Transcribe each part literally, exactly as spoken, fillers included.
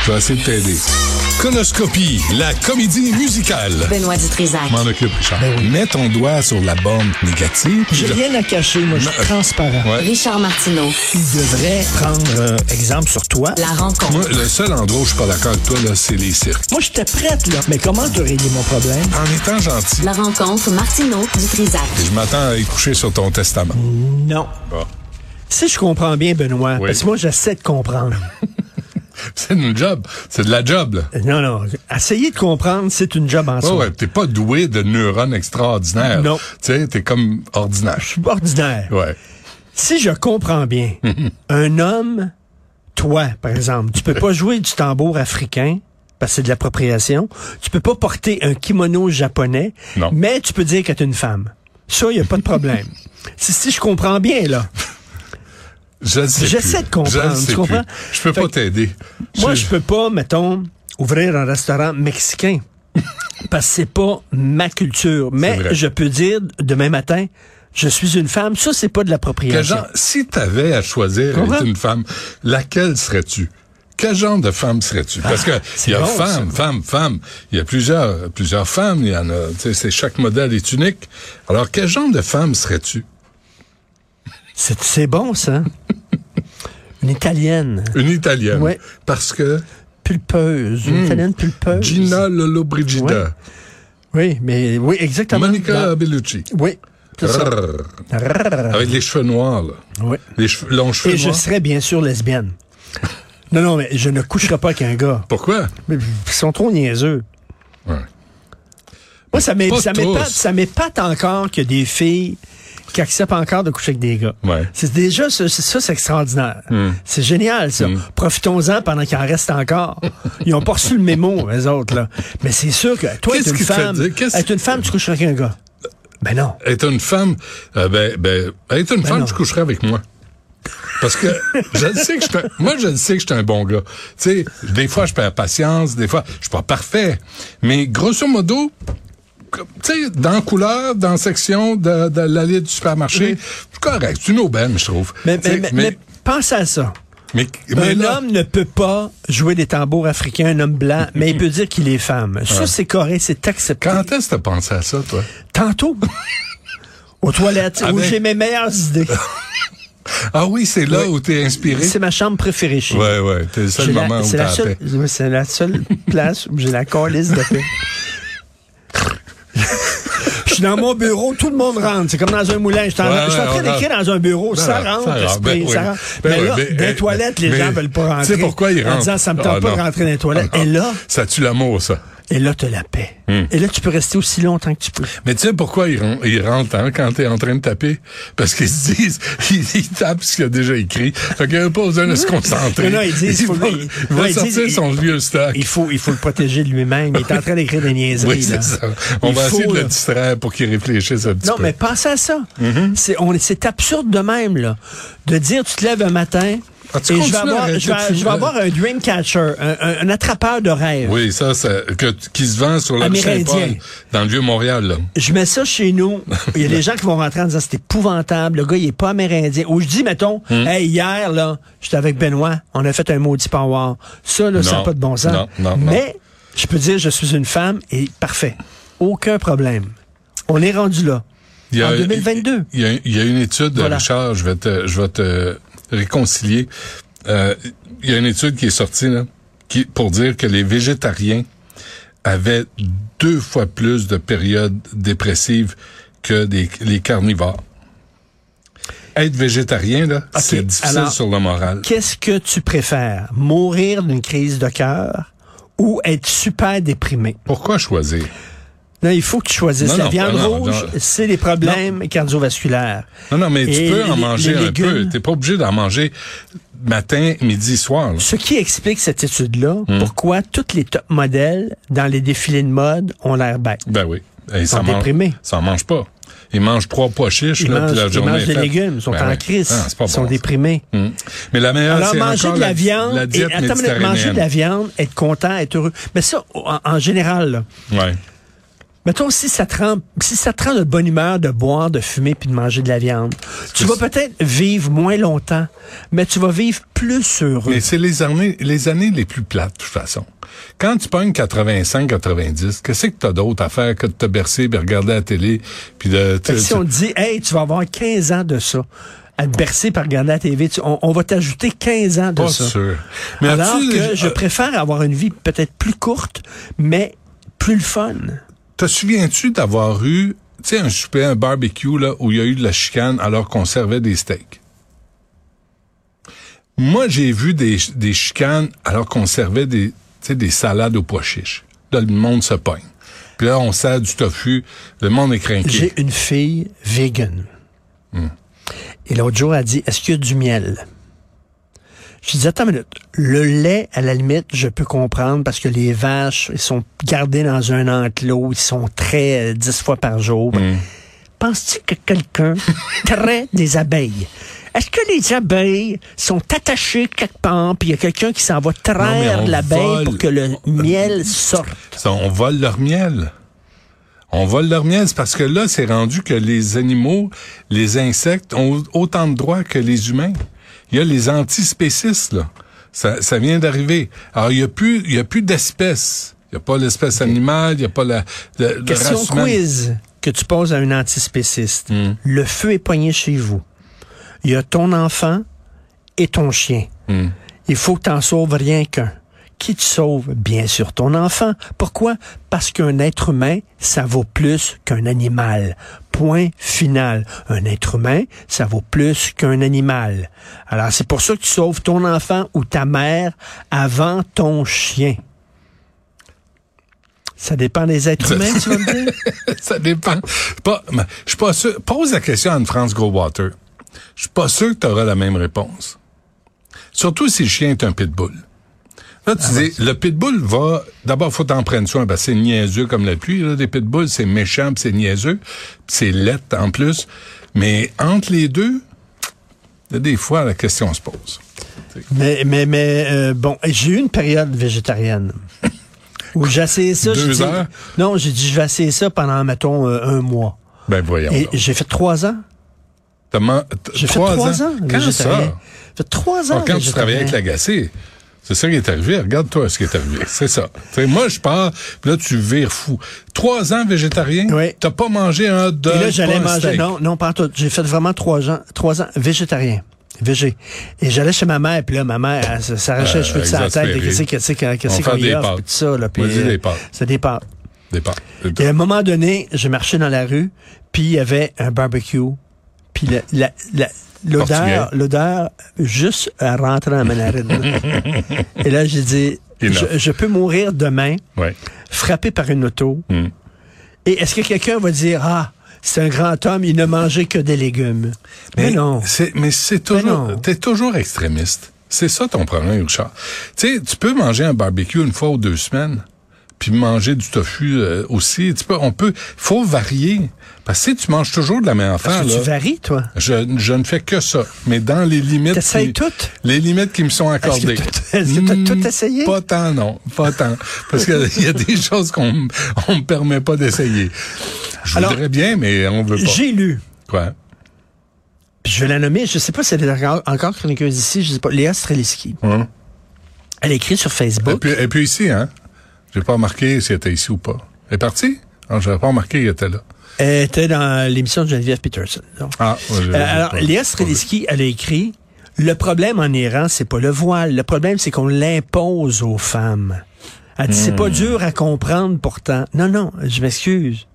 Je vais essayer de t'aider. Conoscopie, la comédie musicale. Benoît Dutrisac. M'en occupe, Richard. Ben oui. Mets ton doigt sur la borne négative. J'ai rien à cacher, moi, je suis transparent. Ouais. Richard Martineau. Il devrait prendre euh, exemple sur toi. La rencontre. Moi, le seul endroit où je suis pas d'accord avec toi, là, c'est les cirques. Moi, j'étais prête, là. Mais comment te régler mon problème? En étant gentil. La rencontre Martineau-Dutrisac. Et je m'attends à y coucher sur ton testament. Non. Bon. Si je comprends bien, Benoît, Oui. parce que moi, j'essaie de comprendre. C'est une job. C'est de la job, là. Non, non. Essayer de comprendre, c'est une job en Ouais, soi. ouais. T'es pas doué de neurones extraordinaires. Non. Tu sais, t'es comme ordinaire. Je suis ordinaire. Ouais. Si je comprends bien, un homme, toi, par exemple, tu peux pas jouer du tambour africain, parce que c'est de l'appropriation. Tu peux pas porter un kimono japonais, Non. mais tu peux dire que t'es une femme. Ça, il y a pas de problème. si, si je comprends bien, là. Je ne sais J'essaie plus. de comprendre, Je ne sais tu comprends? plus. Je peux Fait pas que t'aider. Moi, je peux pas, mettons, ouvrir un restaurant mexicain. Parce que c'est pas ma culture. Mais vrai. je peux dire demain matin, je suis une femme. Ça, c'est pas de Quel l'appropriation. genre, si t'avais à choisir Comprends? être une femme, laquelle serais-tu? Quel genre de femme serais-tu? Parce que c'est il y a bon, femme, ça. femme, femme. Il y a plusieurs, plusieurs femmes. Il y en a, tu sais, c'est chaque modèle est unique. Alors, quel genre de femme serais-tu? C'est, c'est bon, ça. Une italienne. Une italienne. Ouais. Parce que Pulpeuse. Une Hmm. italienne pulpeuse. Gina Lollobrigida. Oui, mais oui, exactement. Monica Dans- Bellucci. Oui. C'est ça. Rrrr. Avec les cheveux noirs, là. Oui. Les cheveux, longs cheveux Et je noirs. serais bien sûr lesbienne. Non, non, mais je ne coucherai pas avec un gars. Pourquoi? Mais Ils sont trop niaiseux. Ouais. Moi, ça m'é- Pas ça tous. m'épate, ça m'épate encore qu'il y a des filles qui acceptent encore de coucher avec des gars. Ouais. C'est déjà, ça, c'est, ça, c'est extraordinaire. Mm. C'est génial, ça. Mm. Profitons-en pendant qu'il en reste encore. Ils ont pas reçu le mémo, les autres, là. Mais c'est sûr que toi, Qu'est-ce être une qui te fait femme, dire? Qu'est-ce être une femme, tu coucheras avec un gars. Ben non. Être une femme, euh, ben, ben, être une Ben femme, non. tu coucherais avec moi. Parce que je le sais que je suis un, moi, je le sais que je suis un bon gars. Tu sais, des fois, je perds patience, des fois, je suis pas parfait. Mais grosso modo, comme, tu sais, dans la couleur, dans la section de, de l'allée du supermarché, c'est correct. C'est une aubaine, je trouve. Mais, Tu sais, mais, mais, mais pense à ça. mais- mais Un là- homme ne peut pas jouer des tambours africains, un homme blanc, mais il peut dire qu'il est femme. Ça, Ouais. c'est correct, c'est accepté. quand est-ce que t'as pensé à ça, toi? Tantôt. Aux toilettes, où Avec- j'ai mes meilleures idées. Ah oui, c'est là Oui. où t'es inspiré? C'est ma chambre préférée chez Ouais, ouais. C'est le seul J'ai la- moment où c'est t'as la la seule, paix. oui, c'est la seule place où j'ai la calice de paix. Je suis dans mon bureau, tout le monde rentre. C'est comme dans un moulin. Je suis en, Ouais, je suis en ouais, train on d'écrire dans un bureau. Ça Ben, rentre, ça rentre, esprit, ben ça oui. rentre. Ben mais oui, là, mais, dans les eh, toilettes, les mais- gens veulent pas rentrer. Tu sais pourquoi ils En rentrent? disant, ça me Ah, tente pas non. de rentrer dans les toilettes. Ah, non. Et là, Ça tue l'amour, ça. et là, t'as la paix. Hmm. Et là, tu peux rester aussi longtemps que tu peux. Mais tu sais pourquoi ils, ren- ils rentrent hein, quand t'es en train de taper? Parce qu'ils se disent, ils, ils tapent ce qu'il a déjà écrit. Fait qu'il n'y a pas besoin de se concentrer. Non, non, ils disent, il faut- va, ils- il va ouais, ils sortir disent, son vieux stock. Il faut, il faut le protéger de lui-même. Il est en train d'écrire des niaiseries. Oui, c'est là. ça. On Il va faut, essayer de là. le distraire pour qu'il réfléchisse un petit Non, peu. mais pensez à ça. Mm-hmm. C'est, on, c'est absurde de même, là. De dire, tu te lèves un matin, Ah, tu et je vais, continues à avoir, arrêter je, vais, de je vais fumer. avoir un dream catcher, un, un, un attrapeur de rêve. Oui, ça, ça que, qui se vend sur la rue Amérindien. Saint-Paul, dans le Vieux-Montréal, là. Je mets ça chez nous. Il y a des gens qui vont rentrer en disant, c'est épouvantable. Le gars, il est pas amérindien. Ou je dis, mettons, Hmm. hey, hier, là, j'étais avec Benoît, on a fait un maudit power. Ça, là, ça n'a Non. pas de bon sens. Non, non, non. Mais, je peux dire, je suis une femme et parfait. Aucun problème. On est rendu là. Il y a, En deux mille vingt-deux. Il y a, il y a une étude, Voilà. Richard, je vais te, je vais te réconcilier. Euh, il y a une étude qui est sortie, là, qui, pour dire que les végétariens avaient deux fois plus de périodes dépressives que des, les carnivores. Être végétarien, là, Ok, c'est difficile alors, sur le moral. Qu'est-ce que tu préfères? Mourir d'une crise de cœur ou être super déprimé? Pourquoi choisir? Non, il faut que tu choisisses. Non, La non, viande non, rouge, non. c'est les problèmes cardiovasculaires. Non, non, mais tu Et peux en les- manger les un peu. légumes. T'es pas obligé d'en manger matin, midi, soir, là. Ce qui explique cette étude-là, Hmm. pourquoi tous les top modèles dans les défilés de mode ont l'air bêtes. Ben oui. Et Ils sont ça mange- déprimés. Ça en mange pas. Ils mangent trois pois chiches, Ils là, mangent, puis la ils journée mangent est des faite. légumes, ils sont Ben en oui. crise, Ah, c'est pas ils sont bon, ça. déprimés. Hum. Mais la meilleure, Alors, c'est manger encore de la viande, la et, diète attends, une minute, manger de méditerranéenne. la viande, être content, être heureux. Mais ça, en, en général, là, Ouais. Mettons, si ça te rend, si ça te rend de bonne humeur de boire, de fumer puis de manger de la viande, tu vas peut-être vivre moins longtemps, mais tu vas vivre plus heureux. Mais c'est les années, les années les plus plates, de toute façon. Quand tu pognes quatre-vingt-cinq, quatre-vingt-dix, qu'est-ce que t'as d'autre à faire que de te bercer, puis regarder la télé, puis de... Fait que si on te dit, hey, tu vas avoir quinze ans de ça, à te bercer par regarder la T V, tu, on, on va t'ajouter quinze ans de Pas ça. Pas sûr. Mais Alors tu, que euh, je préfère avoir une vie peut-être plus courte, mais plus le fun. Te souviens-tu d'avoir eu, tu sais, un souper, un barbecue, là, où il y a eu de la chicane alors qu'on servait des steaks? Moi, j'ai vu des, des chicanes alors qu'on servait des, tu sais, des salades aux pois chiches. Là, le monde se pogne. Puis là, on sert du tofu. Le monde est craqué. J'ai une fille vegan. Hum. Et l'autre jour, elle dit, est-ce qu'il y a du miel? Je dis, attends une minute. Le lait, à la limite, je peux comprendre parce que les vaches, ils sont gardés dans un enclos, ils sont traits euh, dix fois par jour. Mm. Penses-tu que quelqu'un traite des abeilles? Est-ce que les abeilles sont attachées quelque part, puis il y a quelqu'un qui s'en va traire on l'abeille vole. pour que le miel sorte? Ça, on vole leur miel. On vole leur miel, c'est parce que là, c'est rendu que les animaux, les insectes ont autant de droits que les humains. Il y a les antispécistes, là. Ça, ça vient d'arriver. Alors, il y a plus, il y a plus d'espèces. Il y a pas l'espèce animale, il y a pas la, la, la Question race humaine. quiz que tu poses à un antispéciste. Mm. Le feu est poigné chez vous. Il y a ton enfant et ton chien. Mm. Il faut que tu en sauves rien qu'un. Qui tu sauves? Bien sûr, ton enfant. Pourquoi? Parce qu'un être humain, ça vaut plus qu'un animal. Point final. Un être humain, ça vaut plus qu'un animal. Alors, c'est pour ça que tu sauves ton enfant ou ta mère avant ton chien. Ça dépend des êtres humains, tu vas me dire? Ça dépend. Pas, je suis pas sûr. Pose la question à Anne-France Goldwater. Je suis pas sûr que tu auras la même réponse. Surtout si le chien est un pitbull. Là, tu ah dis, ouais. Le pitbull va... D'abord, faut t'en prendre soin, parce que c'est niaiseux comme la pluie. Là, des pitbulls, c'est méchant, pis c'est niaiseux, pis c'est laid en plus. Mais entre les deux, il y a des fois, la question se pose. Mais, mais, mais euh, bon, j'ai eu une période végétarienne où j'ai essayé ça. Deux dit, heures? Non, j'ai dit, je vais essayer ça pendant, mettons, euh, un mois. Ben, voyons. Et donc. j'ai fait trois ans. T'as man... J'ai fait trois ans, ans Quand ça? J'ai fait trois ans. Ah, quand tu travaillais avec l'agacé. C'est ça qui est arrivé. Regarde-toi ce qui est arrivé. C'est ça. T'sais, moi, je pars, puis là, tu vires fou. Trois ans végétarien? Oui. T'as pas mangé un hot dog? Et là, j'allais manger. Steak. Non, non, pas tout. J'ai fait vraiment trois ans, trois ans végétarien. Végé. Et j'allais chez ma mère, puis là, ma mère, elle s'arrachait euh, les cheveux de sa tête. Qu'est-ce qu'est-ce qu'est-ce qu'on y offre, puis tout ça, là. Puis, euh, des pâtes. C'est des pâtes. Des pâtes. Et à un moment donné, je marchais dans la rue, puis il y avait un barbecue, puis la, la, la L'odeur, l'odeur, juste à rentrer dans ma narine. Et là, j'ai dit, je, je peux mourir demain, ouais. frappé par une auto. Mm. Et est-ce que quelqu'un va dire, ah, c'est un grand homme, il ne mangeait que des légumes. Mais, mais non. C'est, mais c'est toujours, mais t'es toujours extrémiste. C'est ça ton problème, Richard. Tu sais, tu peux manger un barbecue une fois ou deux semaines, puis manger du tofu euh, aussi. Tu peux, on peut, faut varier. Parce que tu manges toujours de la même affaire. Parce que là. tu varies, toi. Je, je ne fais que ça. Mais dans les limites. T'essayes qui, toutes? Les limites qui me sont accordées. Est-ce que t'as tout essayé? Pas tant, non. Pas tant. Parce qu'il y a des choses qu'on on me permet pas d'essayer. Je Alors, voudrais bien, mais on veut pas. J'ai lu. Quoi? Puis je vais la nommer. Je sais pas si elle est encore chroniqueuse ici. Je sais pas. Léa Streliski. Hum. Elle écrit sur Facebook. Et puis, et puis ici, hein? J'ai pas remarqué si elle était ici ou pas. Elle est partie? Non, j'avais pas remarqué qu'elle était là. Elle était dans l'émission de Geneviève Peterson. Donc. Ah, ouais, j'ai, euh, alors, pas, Léa Streliski, elle a écrit, le problème en Iran, c'est pas le voile. Le problème, c'est qu'on l'impose aux femmes. Elle dit, hmm. c'est pas dur à comprendre pourtant. Non, non, je m'excuse.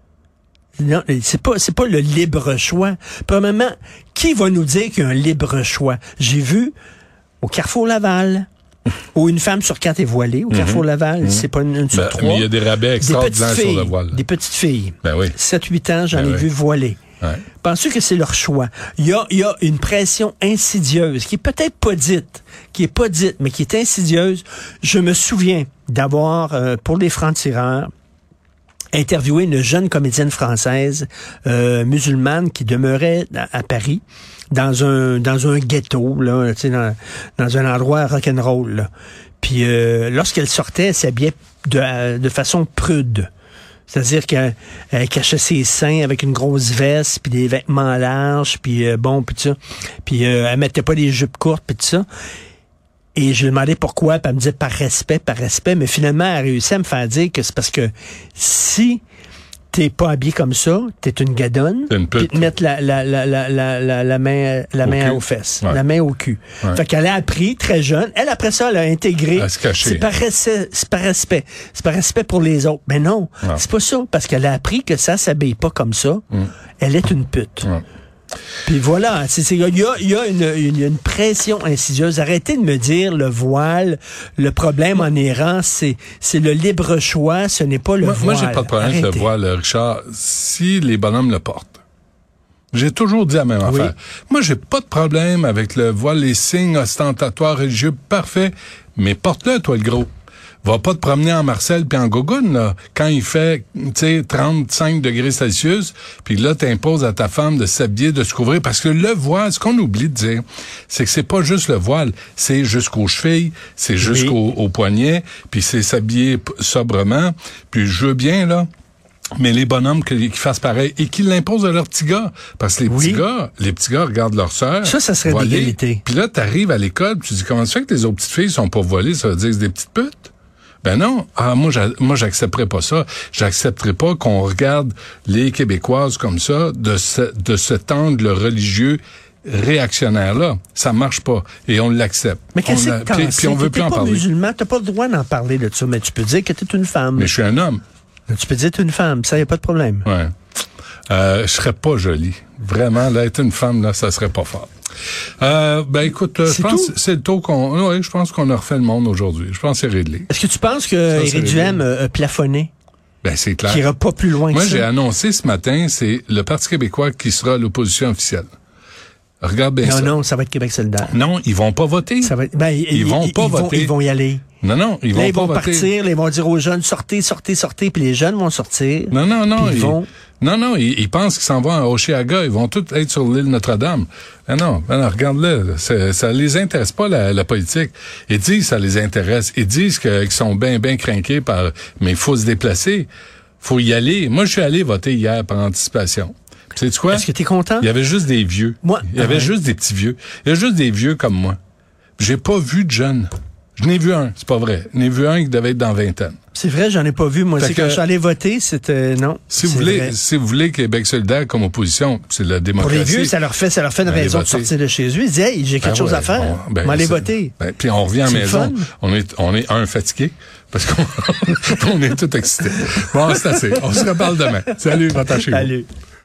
Non, c'est pas, c'est pas le libre choix. Premièrement, qui va nous dire qu'il y a un libre choix? J'ai vu au Carrefour Laval, où une femme sur quatre est voilée, au Carrefour mm-hmm. Laval, mm-hmm. c'est pas une, une sur ben, trois. Mais il y a des rabais extraordinaires sur le voile. Des petites filles. Ben oui. sept huit ans, j'en ben ai oui. vu voilées. Ouais. Penses-tu que c'est leur choix? Il y a, il y a une pression insidieuse, qui est peut-être pas dite, qui est pas dite, mais qui est insidieuse. Je me souviens d'avoir, euh, pour les francs-tireurs, interviewé une jeune comédienne française euh, musulmane qui demeurait à, à Paris, dans un dans un ghetto, là, tu sais, dans, dans un endroit rock'n'roll, là. Puis euh, lorsqu'elle sortait, elle s'habillait de, de façon prude. C'est-à-dire qu'elle elle cachait ses seins avec une grosse veste, puis des vêtements larges, puis euh, bon, puis tout ça. Puis euh, elle mettait pas des jupes courtes, puis tout ça. Et je lui demandais pourquoi, puis elle me disait par respect, par respect. Mais finalement, elle a réussi à me faire dire que c'est parce que si t'es pas habillé comme ça, t'es une gadonne, une puis te mettre la, la, la, la, la, la, la main, la main aux fesses, ouais. la main au cul. Ouais. Fait qu'elle a appris, très jeune, elle, après ça, elle a intégré. À se cacher. C'est par respect, c'est par respect. C'est par respect pour les autres. Mais non, ouais. c'est pas ça, parce qu'elle a appris que ça s'habille pas comme ça. Mm. Elle est une pute. Ouais. Puis voilà, il y a, y a une, une, une pression insidieuse. Arrêtez de me dire le voile, le problème en Iran, c'est c'est le libre choix, ce n'est pas le moi, voile. Moi, j'ai pas de problème Arrêtez. avec le voile, Richard, si les bonhommes le portent. J'ai toujours dit la même oui. affaire. Moi, j'ai pas de problème avec le voile, les signes ostentatoires religieux, parfait, mais porte-le, toi, le gros. Va pas te promener en Marcel puis en Gogoune, là, quand il fait, tu sais, trente-cinq degrés Celsius, puis là, t'imposes à ta femme de s'habiller, de se couvrir, parce que le voile, ce qu'on oublie de dire, c'est que c'est pas juste le voile, c'est jusqu'aux chevilles, c'est jusqu'aux oui. poignets, puis c'est s'habiller sobrement, puis je veux bien, là, mais les bonhommes qui, qui fassent pareil et qui l'imposent à leurs petits gars. Parce que les petits oui. gars, les petits gars regardent leur sœur. Ça, ça serait d'égalité. Puis là, t'arrives à l'école, tu dis, comment ça fait que les autres petites filles sont pas volées? Ça veut dire que c'est des petites putes? Ben non, ah moi j'a, moi j'accepterais pas ça. J'accepterais pas qu'on regarde les Québécoises comme ça de ce, de cet angle religieux réactionnaire là. Ça marche pas et on l'accepte. Mais qu'est-ce que puis, puis on veut plus en parler. T'es pas musulman, t'as pas le droit d'en parler de ça, mais tu peux dire que t'es une femme. Mais je suis un homme. Tu peux dire que t'es une femme, ça y a pas de problème. Ouais. Euh, je serais pas jolie. Vraiment, là, être une femme, là, ça serait pas fort. Euh, ben écoute, je pense que c'est le taux qu'on... Oui, je pense qu'on a refait le monde aujourd'hui. Je pense que c'est réglé. Est-ce que tu penses que Éric Duhaime a plafonné? Ben c'est clair. Qui ira pas plus loin Moi, que ça? Moi, j'ai annoncé ce matin, c'est le Parti québécois qui sera l'opposition officielle. Regarde bien non, ça. Non, non, ça va être Québec solidaire. Non, ils vont pas voter. Ça va être, ben, ils, ils vont ils, pas ils voter. Vont, ils vont y aller. Non, non, ils vont là, ils pas vont voter. partir, là, ils vont dire aux jeunes, sortez, sortez, sortez, puis les jeunes vont sortir. Non, non, non. Ils, ils vont... Non, non, ils, ils pensent qu'ils s'en vont à Hochelaga. Ils vont tous être sur l'île Notre-Dame. Ah non, ben non, regarde-le. Ça, ça les intéresse pas, la, la politique. Ils disent que ça les intéresse. Ils disent que, qu'ils sont bien, bien crinqués par... Mais il faut se déplacer. Faut y aller. Moi, je suis allé voter hier par anticipation. Sais-tu quoi? Est-ce que t'es content? Il y avait juste des vieux. Moi? Il y avait ah ouais. juste des petits vieux. Il y a juste des vieux comme moi. J'ai pas vu de jeunes. Je n'ai vu un, c'est pas vrai. Je n'ai vu un qui devait être dans vingtaine. C'est vrai, j'en ai pas vu. Moi, c'est quand je suis allé voter, c'était non. Si vous voulez, vrai. si vous voulez Québec solidaire comme opposition, c'est la démocratie. Pour les vieux, ça leur fait, ça leur fait une ben, raison de sortir de chez eux. Ils disent, hey, j'ai quelque ben chose ouais, à faire. On, ben, aller voter. Ben, puis on revient à la maison. On est, on est un fatigué parce qu'on on est tout excités. Bon, c'est assez. On se reparle demain. Salut, va chez vous. Salut.